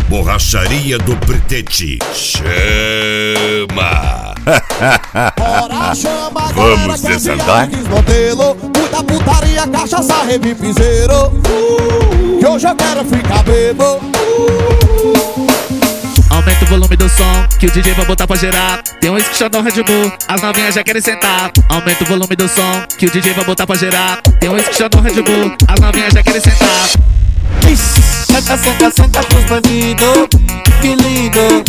Borracharia do Pretete. Chama! Bora, chama, vamos desandar? Muita putaria, cachaça, rave, piseiro. Que hoje eu quero ficar bebo. Aumenta o volume do som, que o DJ vai botar pra gerar. Tem um esquichão no Red Bull, as novinhas já querem sentar. Aumenta o volume do som, que o DJ vai botar pra gerar. Tem um esquichão no Red Bull, as novinhas já querem sentar. Senta, senta, senta pros bandidos, que lindo.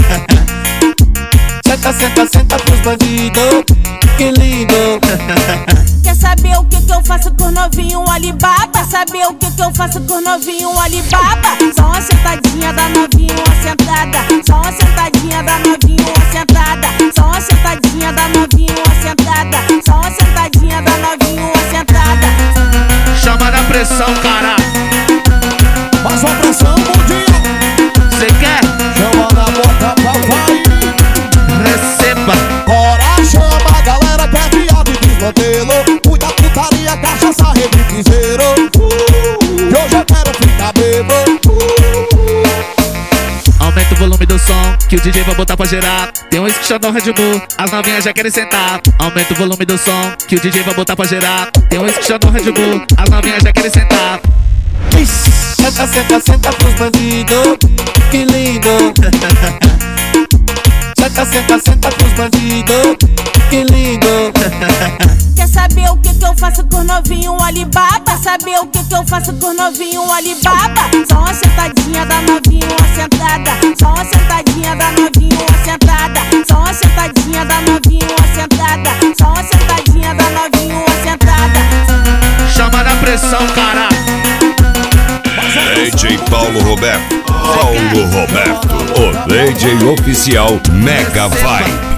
Senta, senta, senta pros bandidos, que lindo. Quer saber o que eu faço com novinho Alibaba? Saber o que eu faço com novinho Alibaba? Só uma sentadinha da novinho, uma sentada. Só uma sentadinha da novinho, uma sentada. Só uma sentadinha da novinho, uma sentada. Só uma sentadinha da novinho, uma sentada. Chama na pressão, cara. Faz uma pressão, mundinho. Cê quer? Chama na boca, papai. Receba. Bora, chama a galera que é viado e desmantelo. Muita putaria, cachaça, rave, piseiro. Que hoje eu quero ficar bebo. Aumenta o volume do som, que o DJ vai botar pra gerar. Tem um esquichão no Red Bull, as novinhas já querem sentar. Aumenta o volume do som, que o DJ vai botar pra gerar. Tem um esquichão no Red Bull, as novinhas já querem sentar. Senta, senta, senta pros bandidos, que lindo. Senta, senta, senta pros bandidos, que lindo. Quer saber o que eu faço com novinho Alibaba? Saber o que eu faço com novinho Alibaba? Só uma sentadinha da novinho, uma sentada. Só uma sentadinha da novinho, uma sentada. Só uma sentadinha da novinho, uma sentada. Só uma sentadinha da novinho, uma sentada. Chama na pressão, cara. DJ Paulo Roberto. Paulo Roberto, o DJ oficial Mega Vibe.